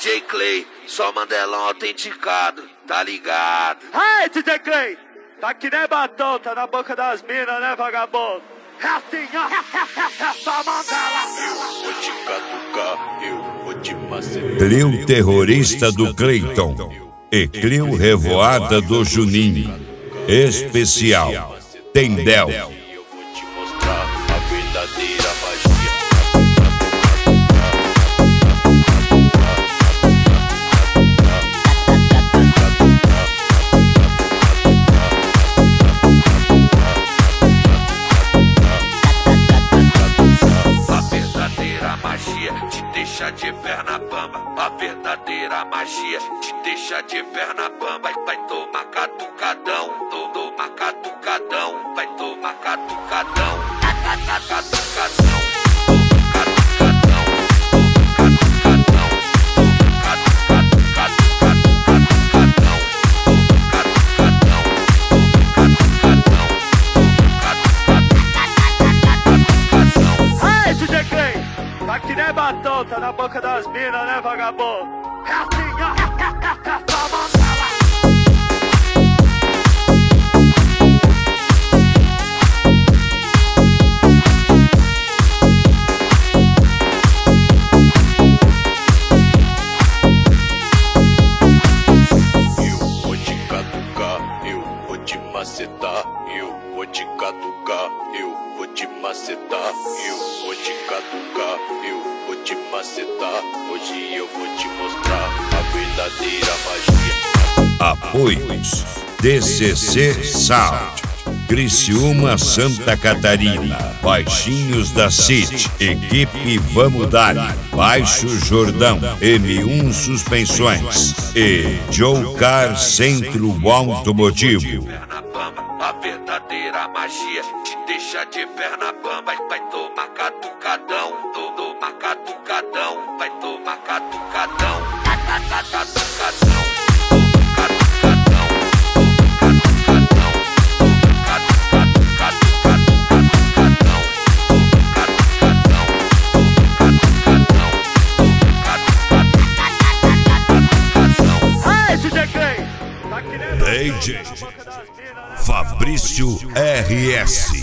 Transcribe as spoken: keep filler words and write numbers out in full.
J Clay, só Mandelão autenticado, tá ligado? Hey, D J Clay, tá que nem batom, tá na boca das minas, né, vagabundo? É assim, ó, só Mandela. Eu vou te catucar, eu vou te macetar. Clio terrorista do Cleiton e Clio revoada do Juninho. Especial Tendel. Eu vou te mostrar a verdadeira magia. De perna bamba, a verdadeira magia te deixa de perna bamba. Vai tomar catucadão, toma catucadão, vai tomar catucadão, catucadão. Tá que nem batom, tá na boca das minas, né, vagabundo? É assim, ó, só Mandela. Eu vou te catucar, eu vou te macetar. Eu vou te catucar, eu vou te macetar. Eu vou te catucar, eu vou te macetar. Hoje eu vou te mostrar a verdadeira magia. Apoios D C C Sound, Criciúma, Santa Catarina, Baixinhos da City, Equipe Vamos Dar, Baixo Jordão, M um Suspensões e Joe Car Centro Automotivo. A verdadeira magia te deixa de perna bamba. Vai tomar catucadão, toma catucadão, vai tomar catucadão, catucadão. D J Fabrício R S